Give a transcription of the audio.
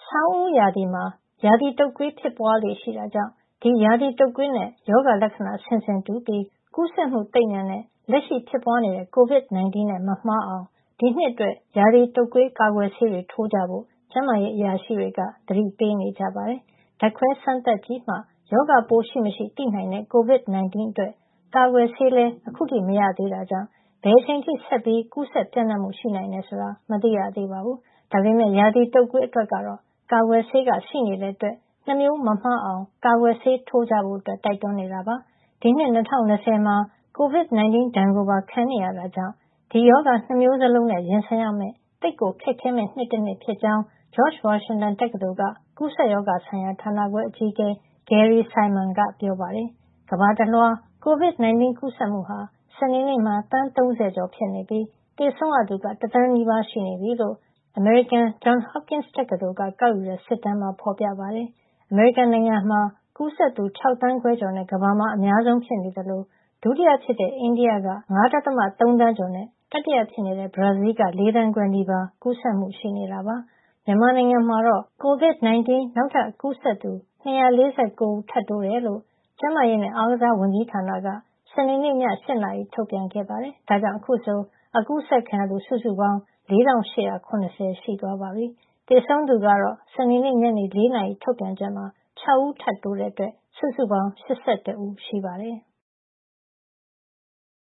ဆောင်းဦးရာသီမှာရာသီတုပ်ကွေးဖြစ်ပွားလေ့ရှိတာကြောင့်ဒီရာသီတုပ်ကွေးနဲ့ရောဂါလက္ခဏာဆင်ဆင်တူပြီးကူးစက်မှုသိပ်မြန်တဲ့လက်ရှိဖြစ်ပွားနေတဲ့ COVID-19 နဲ့မမှားအောင်ဒီနှစ်အတွက်ရာသီတုပ်ကွေးကာကွယ်ဆေးတွေထိုးကြဖို့ကျန်းမာရေးအရာရှိတွေကသတိပေးနေကြပါတယ်။ဓာတ်ခွဲစမ်းသပ်ကြည့်မှရောဂါပိုးရှိမရှိသိနိုင်တဲ့ COVID-19 အတွက်ကာကွယ်ဆေးလည်းအခုထိမရသေးတာကြောင့်ဘယ်အချိန်ထိဆက်ပြီးကူးစက်ပြန့်နှံ့မှုရှိနိုင်တယ်ဆိုတာမသိရသေးပါဘူး။ဒါပေမဲ့ရာသီတုပ်ကွေးအတွက်ကတော့ကာကွယ်ဆေးကရှိနေတဲ့အတွက်2မျိုးမမှားအောင်ကာကွယ်ဆေးထိုးကြဖို့တိုက်တွန်းနေတာပါ။ဒီနှစ်2020မှာ COVID-19 ဒဏ်ကိုပါခံနေရတာကြောင့်ဒီရောဂါ2မျိုးစလုံးနဲ့ရင်ဆိုင်ရမယ့်သိပ်ကိုခက်ခဲမယ့်နှစ်တစ်နှစ်ဖြစ်ကြောင်း George Washington တက္ကသိုလ်ကကူးစက်ရောဂါဆိုင်ရာဌာနခွဲအကြီးအကဲ Gary Simon ကပြောပါတယ်။ကမ္ဘာတလွှား COVID-19 ကူးစက်မှုဟာစနေနေ့မှာသန်း30ကျော်ဖြစ်နေပြီးသေဆုံးရသူက1သန်းနီးပါးရှိနေပြီလို့အမေရိကန် Johns Hopkins တက္ကသိုလ်ကကောက်ယူတဲ့စစ်တမ်းမှာဖော်ပြပါတယ်။အမေရိကန်နိုင်ငံမှာကူးစက်သူ6သန်းခွဲကျော်နဲ့ကမ္ဘာမှာအများဆုံးဖြစ်နေသလိုဒုတိယဖြစ်တဲ့အိန္ဒိယက5.3 သန်းကျော်နဲ့တတိယဖြစ်နေတဲ့ဘရာဇီးက4သန်းခွဲနီးပါးကူးစက်မှုရှိနေတာပါ။မြန်မာနိုင်ငံမှာတော့ COVID-19 နောက်ထပ်ကူးစက်သူ249ဦးထပ်တိုးတယ်လို့ကျန်းမာရေးနဲ့အားကစားဝန်ကြီးဌာနကစနေနေ့ည8နာရီထုတ်ပြန်ခဲ့ပါတယ်။ဒါကြောင့်အခုဆိုအကူးစက်ခံရသူစုစုပေါင်း4870ရှိသွားပါပြီ။သေဆုံးသူကတော့စနေနေ့ညနေ4နာရီထုတ်ပြန်ချက်မှာ6ဦးထပ်တိုးတဲ့အတွက်စုစုပေါင်း82ဦးရှိပါတယ်။